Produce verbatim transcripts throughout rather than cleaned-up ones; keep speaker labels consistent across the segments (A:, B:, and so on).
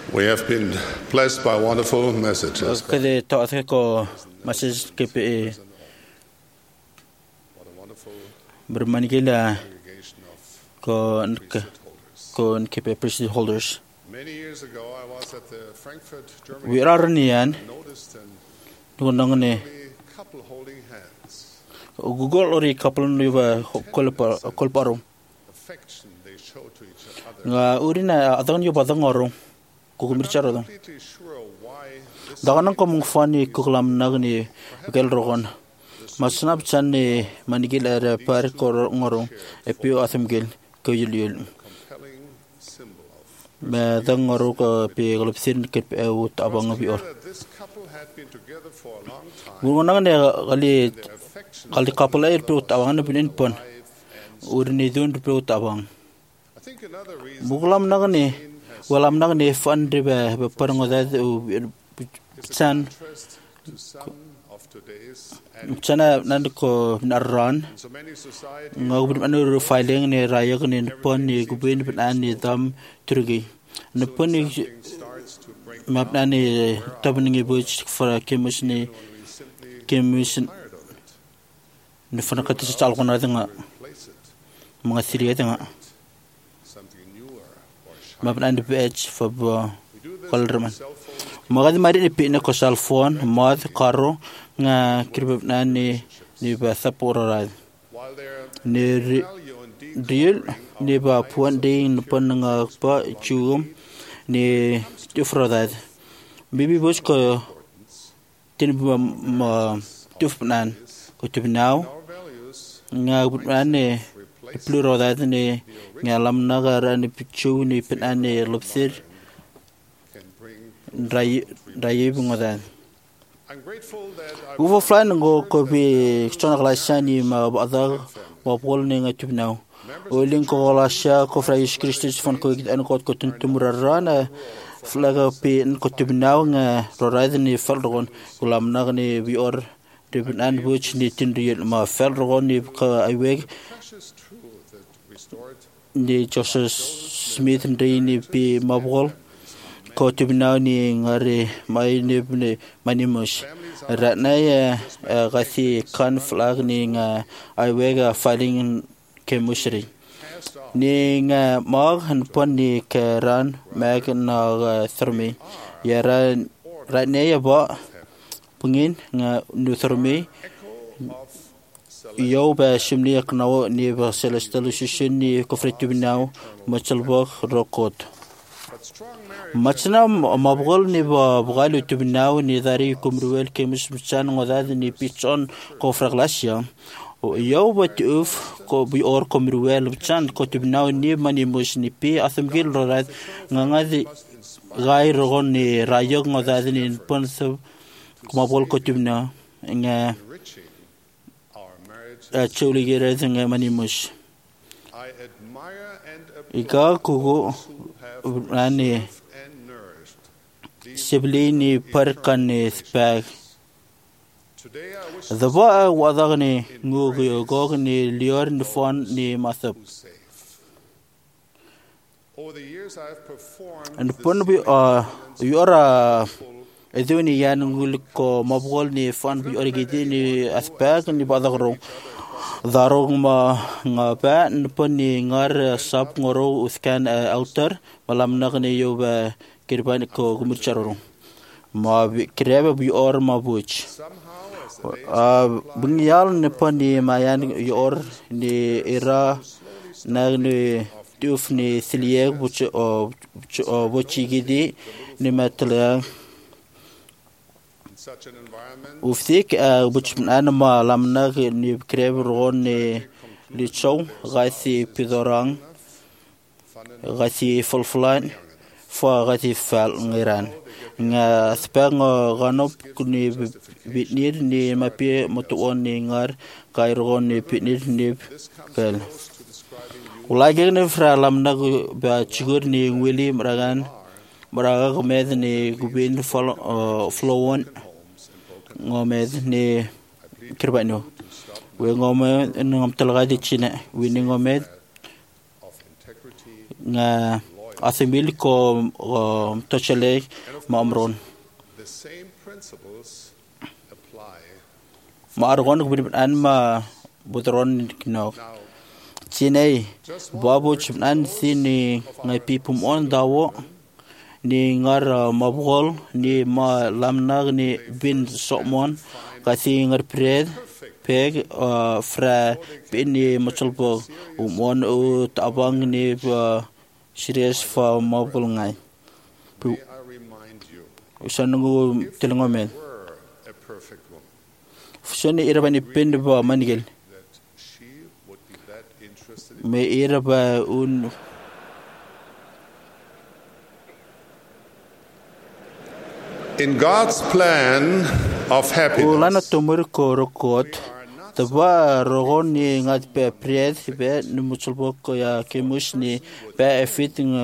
A: We have been blessed by wonderful messages.
B: Kede to ko message ke pe
A: What a wonderful
B: bermanigila
A: congregation of
B: ko
A: priesthood holders.
B: ko ke pe priesthood holders.
A: Many years ago, I was at the Frankfurt, Germany.
B: We are niyan
A: Noticed an
B: nung ne
A: elderly couple holding hands.
B: Google ori couple ni ba kolpa kolparo
A: Affection they show to each other.
B: nga urina adon yo badang oro ko kumircharo dong
A: Completely sure why this
B: daganang ko mong fani ko klam nagni gel rogon masnap chan ni manigil ara par ko ngoro epio atham gel ko yul
A: compelling symbol of
B: ba dang ngoro ko pe glopsin ke pe ut abang bi or
A: that this couple had been together for a long time.
B: gunang ne gali
A: Their affection
B: gali couple ay pe ut abang na binin pon
A: life and
B: urni dun pe ut abang
A: I think another reason
B: buglam nagni walam nagni fan de ba parang da chan
A: interest to some of today's and
B: chana nan ko naran
A: in so many societies
B: ngau anu filing ni raya ni pon ni gubin ban ni dam turgi ne pon ni
A: things starts to break
B: map na ni tabni buch for kemis ni
A: when we simply
B: kemis
A: tired of it.
B: ni fana kati sa alko na nga
A: Replace it
B: mga siriya nga
A: something newer or sharper.
B: map na ni page for
A: We do this
B: kolraman
A: with cell phones
B: magad mari ni pina ko cell phone mod karo nga kirib na ni ni ba sapura
A: while they're
B: ni
A: value and deep
B: real ni ba puan ding pon nga pa chum ni tifrodad bibi bos ko tin ba ma tifnan ko tibnaw
A: our values
B: nga butan ni plurodad ni nga lam nagara ni pichu ni pinan ni lopsir
A: can bring.
B: ray ray bungadan
A: I'm grateful that I
B: Uvo flan ngo ko bi chona glasani ma bada wa pol ni nga tibnaw Oling ko lasya ko fra Yesus Kristus fon ko git an ko ko tuntumurarana flaga pe en ko tibnaw nga roraid ni falron ulam na ni bi or tibn an buch ni tindriel ma falron ni ka aiweg
A: precious truth that restored
B: ni Joseph Smith ndi ni pi mabol ko tibnaw ni ngare mai ni ni manimus ratna ya gasi kan flag ni nga aiweg filing ke mushri
A: passed off
B: ni nga mag han pon ni ke ran mag na thermi ya ran ran ne ya ba pungin nga nu thermi
A: echo of
B: yo ba shimni aknaw ni ba celestial shishin ni kofretu binaw machalbak rokot
A: but strong marriage
B: machna mabgol ni ba bgalu tubnaw ni dari kumruel ke mismchan ngodad ni pichon kofraglasya yo bat uf ko bi or komruel chan ko tubnaw ni mani mus ni pi asmgil rorat ngangadi gai rogon ni rayog ngodad ni ponsab kumabol ko tubna nga
A: enriching our marriage.
B: chuli gere nga mani mus
A: I admire and
B: ika
A: applaud
B: kugo
A: who have
B: ani
A: and nourished these.
B: siblini parkan ni spag
A: Today I wish
B: the boy wadagni ngugi gogni lior ni fon ni masab
A: to safe. Over the years I have performed
B: and
A: this
B: pon bi uh yora eduni yan ngul ko mabgol ni fon bi origidi ni aspag ni badagro darong ma nga pa pon ni ngar sap ngoro uskan outer malam nagni yo ba kirban ko gumurcharo ma bi krebe bi or ma buch
A: somehow as the days
B: Uh, bungyal ni pa ni mayan yor ni era na ni tuf ni silieg buch o o buchi gidi ni matla
A: in such an environment
B: uftik buch an ma lamna ni kreb ron ni li chow gasi pidorang
A: fun and
B: gasi fulflan fa gasi fal ngiran nga spang ganop ni bitnir ni mapi motuon ni ngar kairon ni pitnir ni pel
A: close to describing you
B: ulagi ni fralam na ba chigur ni wili mragan mraga gomed ni gubin fol flowon ngomed ni kirbano we ngome ngom talga di china we ni ngomed
A: of integrity
B: nga athimil ko tochale mamron
A: the same principles apply.
B: Maargon bin an ma budron kno
A: Now,
B: Chinay babu chimnan sini ngai pipum on dawo ni ngar mabgol ni ma lamnag ni bin somon kasi ngar pred peg fra bin ni machulbo umon u tabang ni serious fa mabgol ngai
A: may I remind you,
B: usanungu tilangomen
A: were a perfect woman,
B: fusoni irabani pin ba manigel
A: that she would be that interested in
B: me iraba un
A: In God's plan of
B: ulana
A: happiness,
B: tomur ko rokot taba rogon ni ngat pe priet be ni musulbo ko ya kemus ni be fitting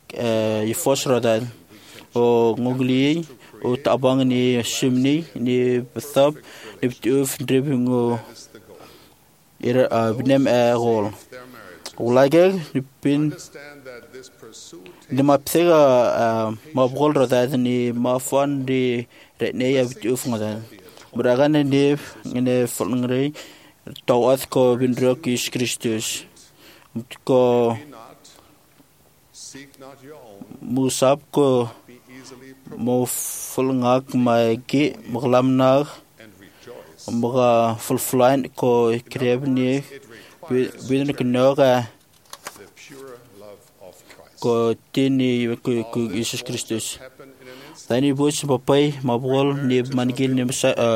B: i fosrodan o ngugli o tabang ni shimni ni thab ni uf driving o
A: is the goal.
B: ira bnem a gol
A: Their marriage.
B: ulage ni pin
A: Understand that this pursuit
B: ni mapsega mabgol rodad ni mafan di retne ya uf ngadan Bragan ni ne folngre tawat ko binrok is Christus ko
A: be not, seek not your own,
B: musab ko
A: be easily
B: mo
A: provoked
B: folngak mai ki maglamnag
A: and rejoice.
B: mga fulflain ko krebni
A: It requires
B: bin knoga
A: the pure love of Christ.
B: ko tini ko ko Jesus Christus
A: Happen in an instant.
B: tani bus papai mabgol ni mangil ni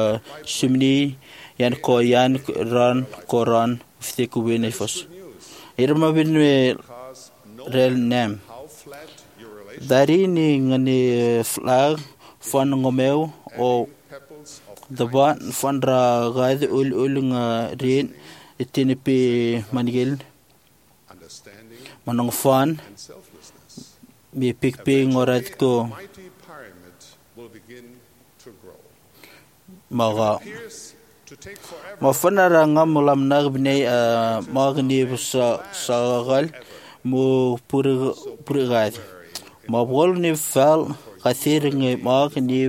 B: simni yan ko yan ran koran fte ku benefos
A: Good news,
B: irma bin
A: because no
B: rel nem
A: how flat your relationship,
B: dari ni ngani flag fan ngomeu o
A: pebbles of
B: daba fandra gaid ul ul nga rin itini pi manigil
A: understanding
B: manong fan
A: and selflessness.
B: mi pikpi ngorat ko
A: Mighty pyramid will begin to grow.
B: maga
A: Appears to take forever.
B: mafanara nga mulam nagbne magni sa sagal mo pur purgad mabgol ni fal kathir ngi magni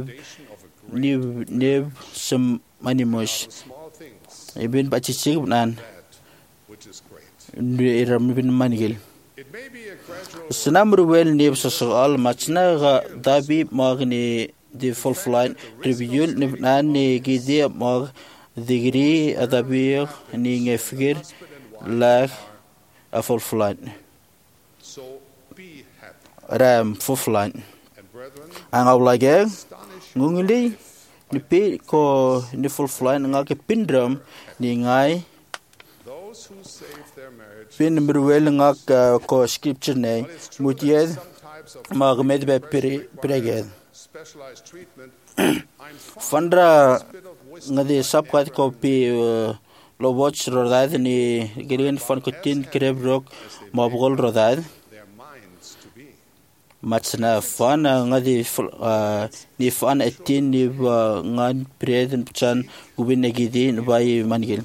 B: ni ni sem animos
A: Small things,
B: ibin pachichig nan
A: that which is great.
B: ni iram bin manigil
A: It may be a gradual
B: Senamru wel ni sa sagal machna ga dabi magni di full flight review ni nan ni gidi mag digri adabi ni ngefgir la a full flight
A: so be happy.
B: ram full flight
A: And brethren,
B: ang awlage
A: astonish
B: ngungili ni pe ko ni full flight nga ke pindram ni ngai
A: those who save their marriage.
B: pin mruel nga ko scripture ne
A: But it's true that
B: mutied
A: some types of
B: magmed be
A: require
B: preged
A: specialized treatment. I'm fond
B: Fandra
A: of a bit of wisdom
B: nga di
A: like
B: sapkat
A: Abraham
B: ko pi lo watch rodad ni girin fan ko tin kreb rok mabgol rodad
A: their minds to be.
B: machna fan nga di ni fan etin ni ngan preden chan gubin gidi bai mangil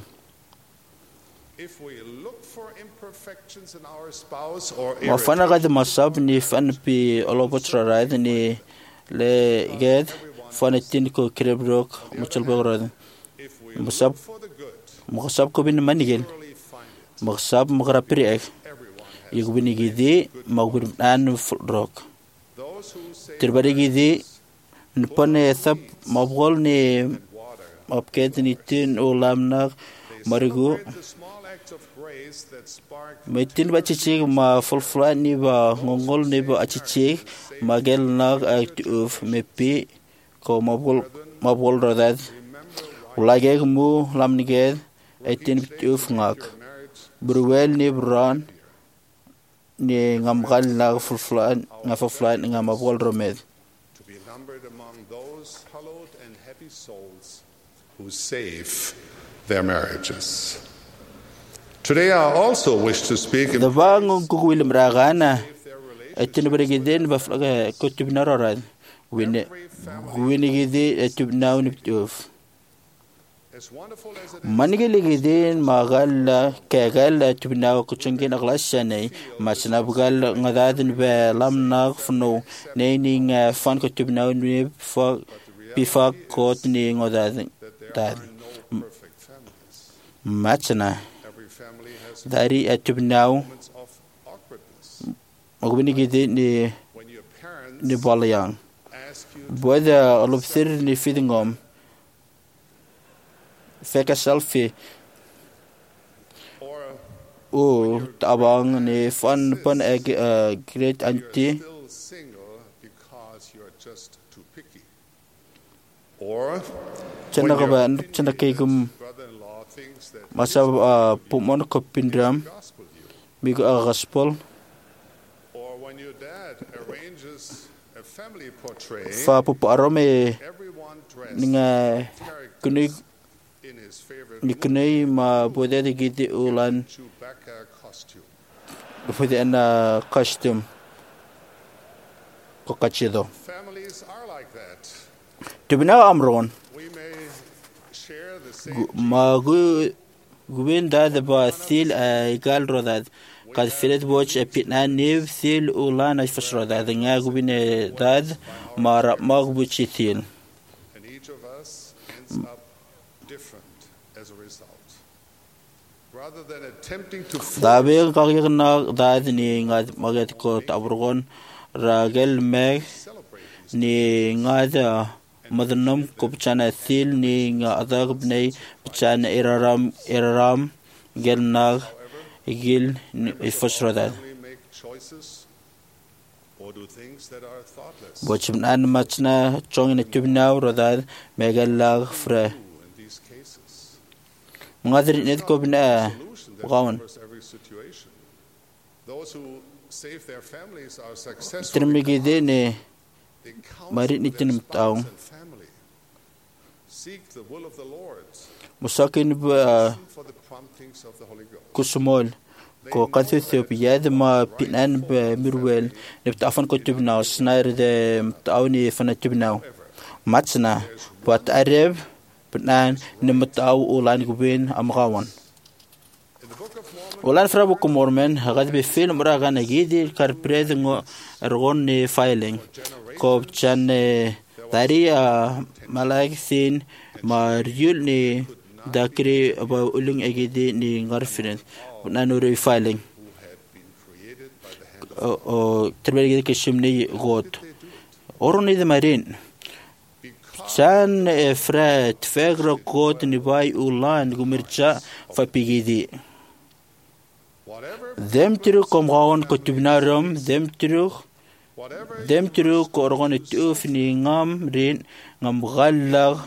A: If we look for imperfections in our spouse or
B: ma fan ga di masab ni fan pi lo watch rodad ni le ged fan etin ko kreb rok muchal bograd
A: if we
B: masab
A: look for the good,
B: magsab ko bin mangil
A: surely find it.
B: magsab magrapri ek
A: Everyone has
B: Yugbini gidi magbin an rok
A: those who say
B: tirbari gidi npane sab mabgol ni
A: water.
B: apket ni tin ulamna
A: They
B: marigu
A: celebrate the small acts of grace that spark
B: metin ba chichig ma fulfla ni ba ngongol ni ba chichig magel nag uf mepi ko mabgol mabgol rodad ulage mu lamnige etin uf ngak
A: marriage
B: bruwel ni bran ni ngamgal na fulfla nga fulfla nga mabgol romed
A: to be numbered among those hallowed and happy souls who save their marriages. Today I also wish to speak in
B: da bang ko wil mragana
A: their relationship.
B: etin bergiden ba flaga kutub nararad wini wini gidi etub naw ni uf
A: As wonderful as it is,
B: Manigiligidin magal kagal tubinaw kuchungin aglasyanay masnabgal ngadadin be lamnag fno naining fan ko tubinaw ni fa bifa kot ni ngadadin dad
A: no perfect families.
B: matna
A: Every family has
B: dari tubinaw
A: moments of awkwardness.
B: magbinigidin ni
A: When your parents
B: ni balayang
A: ask you
B: boda olupsir ni fidingom feka selfie
A: or
B: o tabang ni fan pan eg great
A: you're
B: auntie
A: still single because you're just too picky. Or
B: chana ka ba chana kay kum
A: brother-in-law thinks that
B: masa pumon ko pindram
A: gospel you.
B: bigo a gospel
A: Or when your dad arranges a family portrait,
B: fa pupo arome
A: everyone dressed
B: ninga kunig
A: in his favorite
B: ni kunay ma boda de giti ulan
A: Chewbacca costume.
B: pwede na costume ko kachido
A: Families are like that.
B: tubina amron
A: We may share the same
B: ma gu guben da da ba sil a gal rodad kad filet watch a pitna nev sil ulan ay fasroda nga gubin dad mara magbuchi sil
A: and each of us ends up different as a result. Rather than attempting to force
B: dabe kagirna dad ni nga maget ko taburgon ragel meg
A: celebrate
B: ni nga da madanam ko pchana sil ni nga adag bnay pchana iraram iraram gel nag igil ifasroda
A: family make choices or do things that are thoughtless.
B: bochim an machna chong ni tubnaw rodad megalag fra
A: In these cases,
B: ngadir net ko bna
A: solution that
B: gawan
A: covers every situation. Those who save their families are successful
B: termigide ne
A: they
B: mari ni
A: counsel their
B: tinim taw
A: spouse and family. Seek the will of the Lord.
B: musakin ba
A: Listen for the promptings of the Holy Ghost.
B: kusmol ko kathu thop yad ma pinan ba mirwel ne tafan ko tubnaw snair de tawni fana tubnaw machna wat arab pinan ne mataw ulan gubin amgawan
A: In the Book of Mormon,
B: ulan fra bu mormen hagad be film raga na gidi kar pred ngo ergon ne filing ko chan dari malaik sin mariul ni dakri ba uling egidi ni ngarfinen nanuro filing
A: who had been created by the hand of
B: o terbeli ke shimni got oroni de marin
A: because
B: chan efrat fegro got ni bay ulan gumircha fa pigidi
A: whatever
B: dem tru kom gaon ko tubnaram dem tru
A: whatever
B: dem tru ko orgon tuf ni ngam rin ngam gallag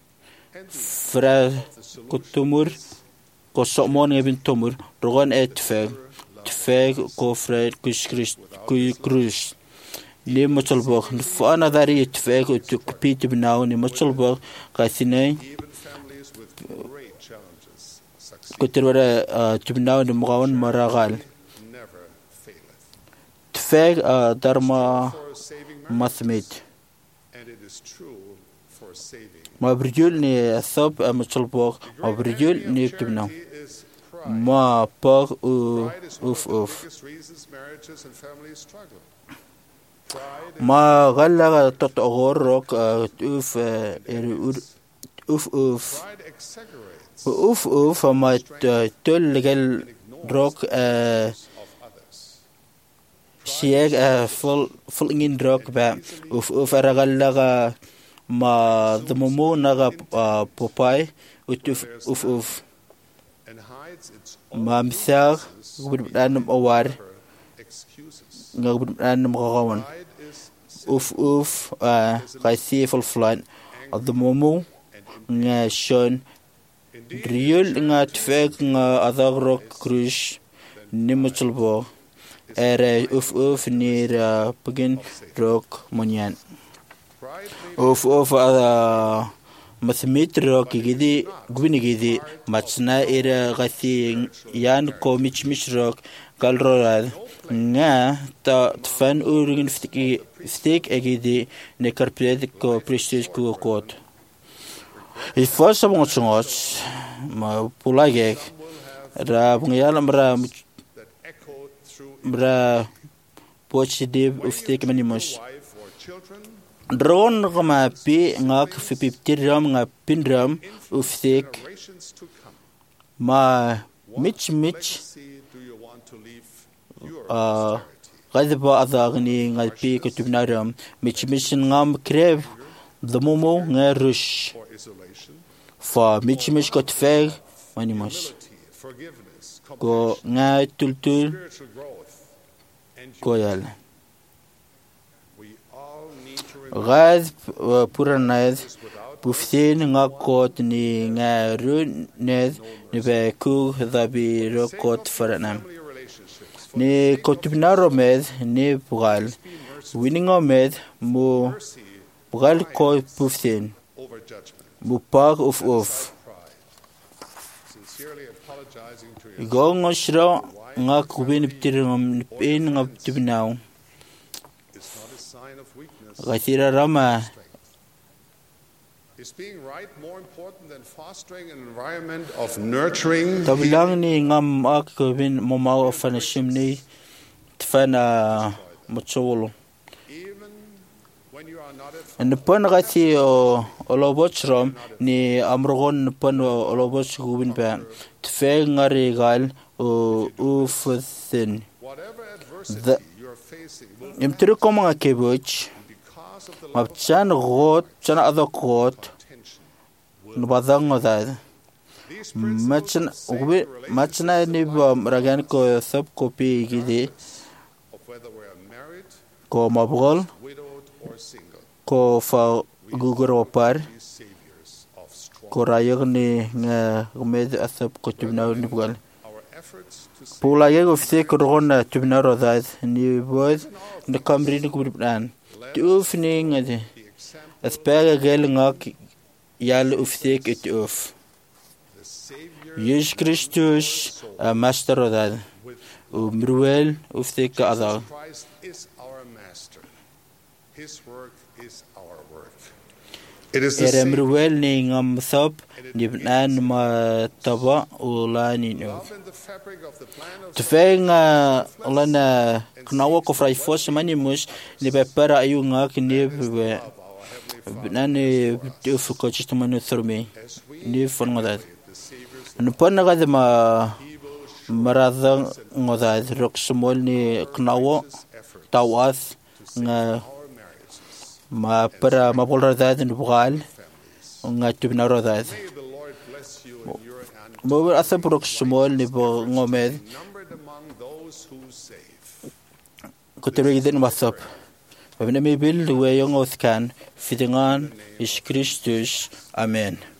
B: fra kutumur ko somon ngabin tumur rogon etfeg tfeg ko fra kuskris kuy krus ni motolbog fa ana dari tfeg to kupit bnaw ni motolbog kasine
A: even families with great challenges succeed
B: ko terwara tubnaw ni mgawan maragal
A: never faileth.
B: tfeg darma
A: For saving marriage,
B: mathmit
A: and it is true for saving.
B: مبرجول ني ثوب مطلبوك مبرجول ني تبنا
A: Charity is pride.
B: ما باغ او
A: Pride is one of
B: اوف
A: the
B: اوف
A: biggest reasons marriages and families struggle. Pride
B: ما غلا تطغور روك اوف اوف اوف
A: pride exaggerates
B: اوف اوف ما تل قال روك
A: of others.
B: شيء فل فل روك با اوف اوف رغلا ما ضممو نغا بوباي اوف اوف اوف
A: And hides its
B: ما مثاغ بدانم اوار
A: excuses.
B: بدانم غاون
A: Pride is
B: اوف اوف قاسي فلفلان الضمومو nga shon riol nga tfek nga adagro krush nimutulbo ere uf uf nira pagin rock monyan
A: pride may
B: uf uf ada mathmit rock gidi gwini gidi machna ira gasi yan ko mich mich rock galrorad nga ta tfan urgin ftik ftik egidi ne karpred ko prestige ko kot I first of all, ma pulagek ra bungyal mra
A: that echoed through
B: mra positive uftik manimus.
A: wife or children,
B: Dron ma pi ngak fipiptiram nga pindram uftik
A: generations to come.
B: ma mich mich
A: Legacy do you want to leave your
B: uh
A: posterity?
B: gadba adagni nga pi kutubnaram mich mich ngam krev damumo nga rush
A: For isolation,
B: fa mich mich kotfeg manimus
A: humility, forgiveness,
B: ko
A: compassion,
B: nga tultul
A: spiritual growth, and
B: ko
A: humility.
B: yal
A: We all need to remember
B: gad puranad
A: this without
B: buftin nga kot ni nga run ned ni be ku dabi ro kot faranam
A: family relationships. For
B: ni kotubnaro med ni bugal winning med mu
A: mercy
B: bugal ko buftin
A: over judgment.
B: mu pag of of
A: Pride. Sincerely apologizing to your
B: gong shro nga kubin ptirngam pin nga tubnaw
A: is not a sign of weakness.
B: gasira rama
A: Is being right more important than fostering an environment of nurturing
B: tablang ni ngam ak kubin momaw fanashim ni tfana macholo
A: even when you are not at fault?
B: Nupon gati o olobochrom ni amrogon nupon oloboch gubin ba tfe ngari gal o ufuthin
A: Whatever adversity
B: The-
A: you are facing will
B: imtiri ko mga kibuch
A: because of the love of
B: mapchan got chan adok got
A: attention.
B: nubadang odad
A: These
B: machan
A: principles of
B: ubi
A: sacred
B: machna ni ba ragan ko sab kopi gidi
A: of whether we are married,
B: ko mabgol
A: widowed, or single,
B: ko fa guguro par
A: these saviors of strong.
B: ko rayog ni nga gumed asab ko tibnaw ni bugal
A: Our efforts to save
B: Pula ye gofte kurgon na tubnaro that ni bod na kamri ni kubran. Tu ufni ngade.
A: the example
B: Aspega gel ngak yal ufte it uf.
A: the Savior
B: Jesus Christus a master of that.
A: with
B: Umruel ufte ka ada.
A: Christ is our master. His work is our work. It is the
B: Ere
A: same
B: mruel ni ngam thop ni bnan ma taba ulani no.
A: love in the fabric of the plan of
B: Tfenga ulana knawa ko frai fos mani mus ni be para ayu ngak ni be
A: of our Heavenly Father.
B: nani uf ko chisto manu thurmi
A: As we
B: ni fon ngodat
A: the Savior's
B: nu pon ga ma
A: evil show
B: marada ngodat rok smol ni knawo
A: effort
B: tawas nga
A: our marriages,
B: ma para ma bol radad ni bugal
A: families.
B: nga tubna radad
A: May the Lord bless you in your and
B: mo asa rok smol ni bo ngomed
A: numbered among those who save.
B: ko tebe den wasap Pabina mi bil we yong oskan fidingan is Christus amen.